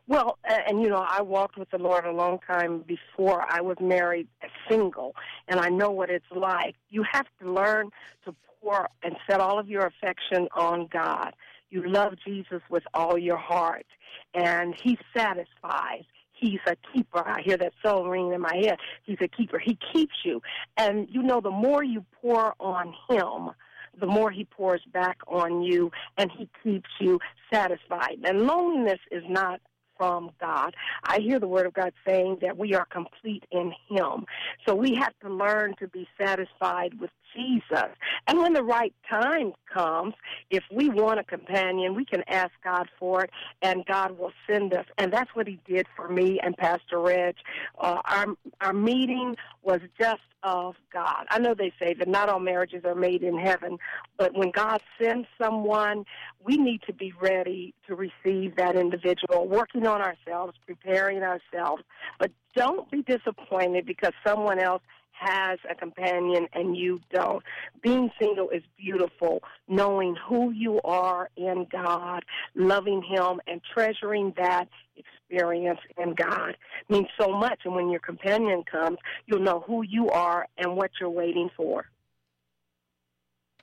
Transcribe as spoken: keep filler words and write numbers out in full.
Well, a- and you know, I walked with the Lord a long time before I was married as single, and I know what it's like. You have to learn to pour and set all of your affection on God. You love Jesus with all your heart, and He satisfies. He's a keeper. I hear that song ringing in my head. He's a keeper. He keeps you. And, you know, the more you pour on Him, the more He pours back on you, and He keeps you satisfied. And loneliness is not from God. I hear the Word of God saying that we are complete in Him. So we have to learn to be satisfied with Jesus. And when the right time comes, if we want a companion, we can ask God for it, and God will send us. And that's what He did for me and Pastor Reg. Uh, our, our meeting was just of God. I know they say that not all marriages are made in heaven, but when God sends someone, we need to be ready to receive that individual, working on ourselves, preparing ourselves. But don't be disappointed because someone else has a companion and you don't. Being single is beautiful, knowing who you are in God, loving Him, and treasuring that experience in God means so much. And when your companion comes, you'll know who you are and what you're waiting for.